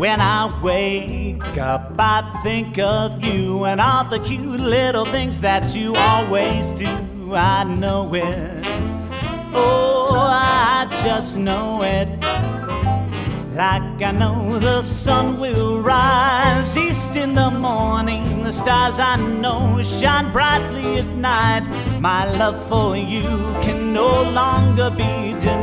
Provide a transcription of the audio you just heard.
When I wake up, I think of you and all the cute little things that you always do. I know it. Oh, I just know it. Like I know the sun will rise east in the morning. The stars I know shine brightly at night. My love for you can no longer be denied.